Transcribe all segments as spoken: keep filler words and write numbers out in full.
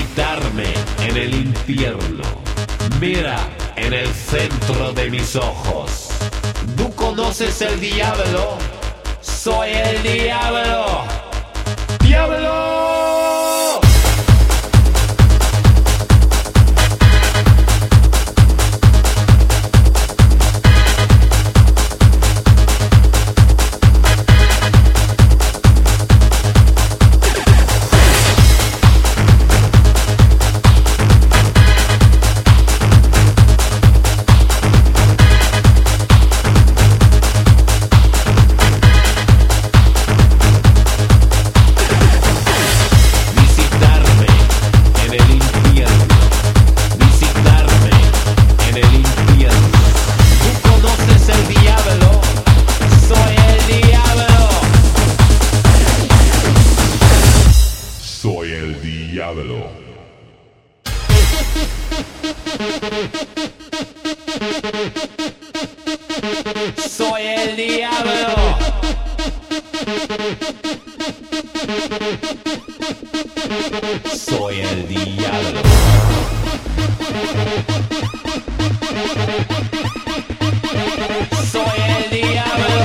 visitarme en el infierno. Mira en el centro de mis ojos. ¿Tú conoces el diablo? Soy el diablo. ¡Diablo! Soy el diablo. Soy el diablo. Soy el diablo.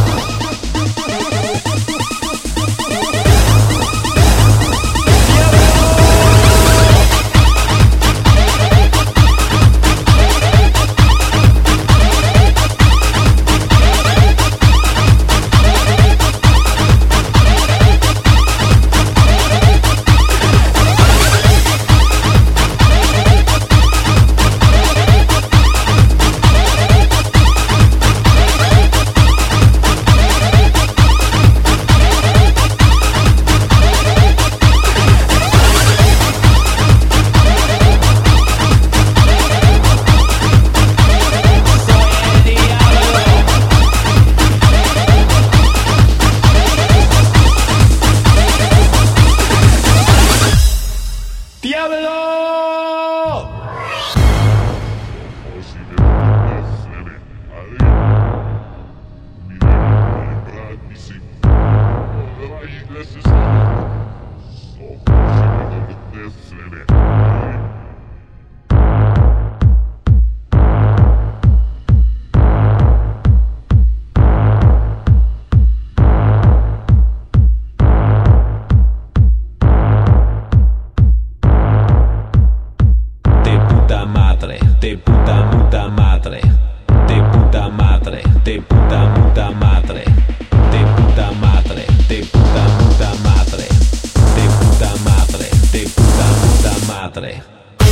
De puta muta madre, de puta madre, de puta muta madre, de puta madre, de puta muta madre, de puta madre, de puta muta madre.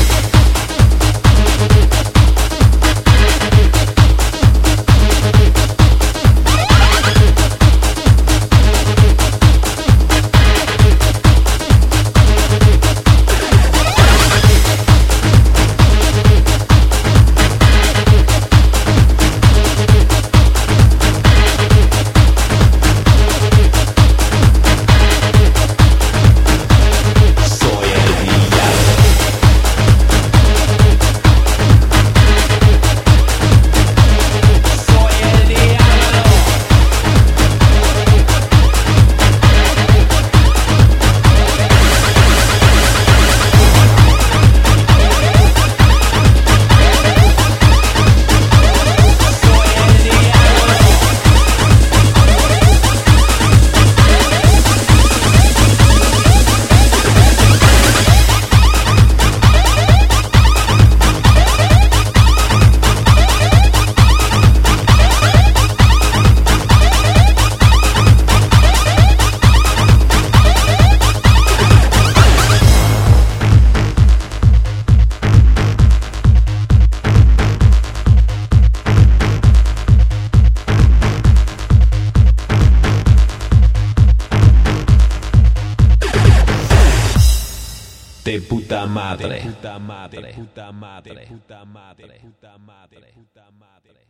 De puta madre, de puta madre, de puta madre, de puta madre, de puta madre, de puta madre.